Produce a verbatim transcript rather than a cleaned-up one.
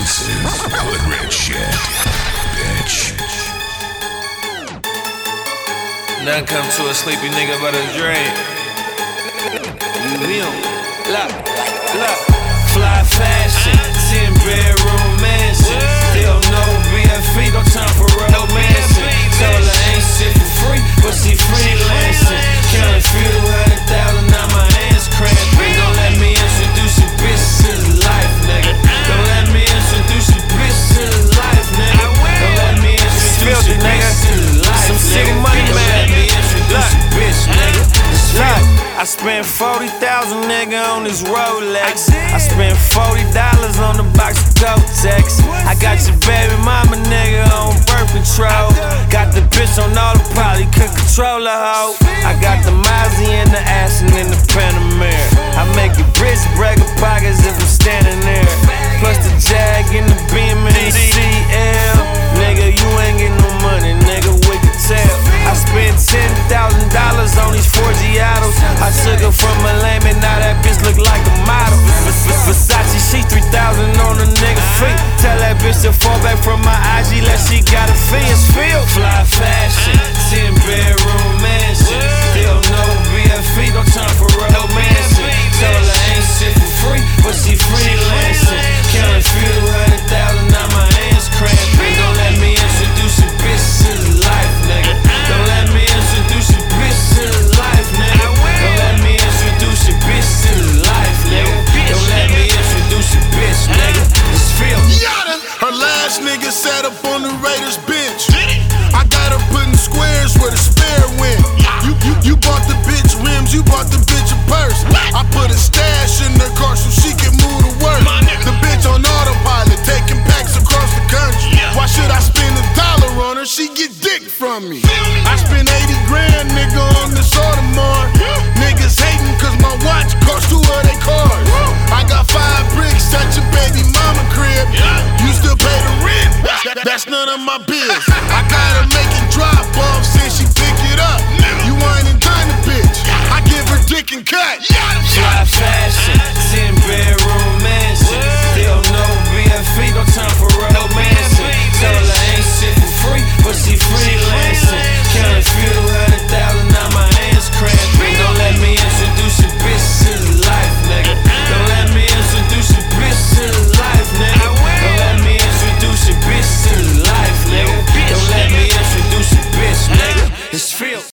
This is Hood Rich shit, bitch. Nothing come to a sleepy nigga but a dream. We on look, look, fly fashion, ten bedroom mansion. Still no B F E, no time for romancing. Told her ain't shit for free, but she freelancing. Count a few hundred thousand, now my hands cramping. Don't let me introduce your bitch to the life, nigga. Don't let me introduce your bitch to the life, nigga. Don't let me introduce your bitch to the life, some city money, man. Don't let me introduce your bitch, nigga. Look, I spent forty thousand, nigga, on this Rolex. I spent forty dollars on the box of Kotex. I got your baby mama, nigga, on birth control. Got the bitch on autopilot, couldn't control her hoe. I got the Mozzie and the Aston in the Panamera. I make your bitch break her pockets if I'm standing there. Plus the Jag in the Beam and the C L. Nigga, you ain't getting no money, nigga, we can tell. I spent ten thousand dollars on these four G autos. I took her from a lame and now that bitch look like a model. Versace, she three thousand on a nigga feet. Tell that bitch to fall back from my I G, like she got a fee. It's feel fly fashion, ten bedroom mansion. Still no B F E, no time for romancing. Tell her ain't shit for free, but she freelancing. Count a few hundred thousand, now my hands cramping. Don't let me introduce your bitch to the life, nigga. Don't let me introduce your bitch to the life, nigga. Don't let me introduce your bitch to the life, nigga. Don't let me introduce your bitch, nigga. It's feel. Her last nigga sat up on the Raiders bench. I got her putting squares where the spare went. You, you, you bought the bitch rims, you bought the bitch a purse. I put a stash in her car so she can move to work. The bitch on autopilot, taking packs across the country. Why should I spend a dollar on her? She get dick from me. I spent eighty grand, nigga, on this Audemars. Niggas hating cause my watch cost two of they cars. I got five bricks at your baby mama crib. You still pay the rent? That, that's none of my biz. I got her making drop off since she pick it up. You ain't in time to bitch. I give her dick and cut. Fly fashion,